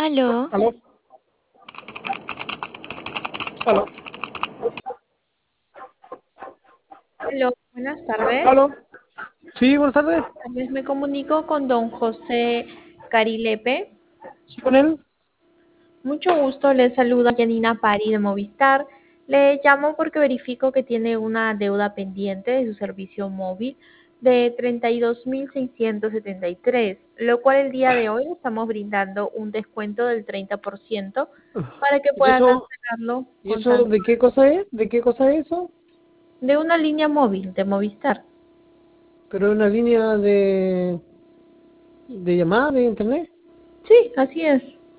Aló, Aló, aló, Hola, buenas tardes. aló. Sí, buenas tardes. Tal vez me comunico con don José Carilepe. Sí, con él. Mucho gusto, le saluda Janina Pari de Movistar. Le llamo porque verifico que tiene una deuda pendiente de su servicio móvil de 32.673, lo cual el día de hoy estamos brindando un descuento del 30% para que ¿Y pueda eso, cancelarlo y con eso tan de qué cosa es? ¿De qué cosa es eso? de una línea móvil de Movistar. Pero es una línea de llamada de internet. Sí, así es.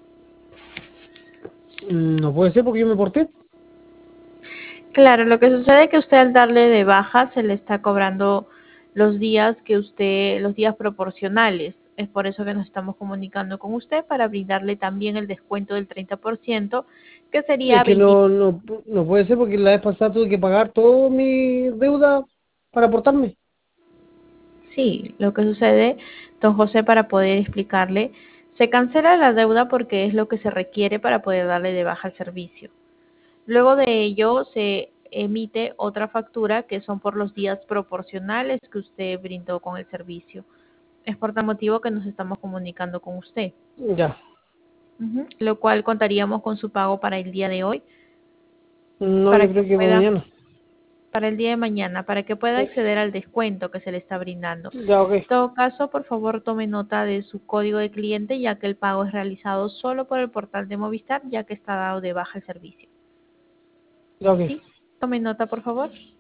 No puede ser porque yo me porté. Claro, lo que sucede es que usted al darle de baja se le está cobrando los días proporcionales. Es por eso que nos estamos comunicando con usted para brindarle también el descuento del 30%, que sería Es que 20. no puede ser porque la vez pasada tuve que pagar toda mi deuda para portarme. Sí, lo que sucede, don José, para poder explicarle, se cancela la deuda porque es lo que se requiere para poder darle de baja el servicio. Luego de ello se emite otra factura que son por los días proporcionales que usted brindó con el servicio. Es por tal motivo que nos estamos comunicando con usted. Ya. Lo cual contaríamos con su pago para el día de hoy, No, para yo que creo que para pueda, mañana. para el día de mañana, para que pueda Sí. acceder al descuento que se le está brindando. Ya, ok. En todo caso, por favor, tome nota de su código de cliente, ya que el pago es realizado solo por el portal de Movistar, ya que está dado de baja el servicio. Ya, ok. ¿Sí? Tome nota, por favor.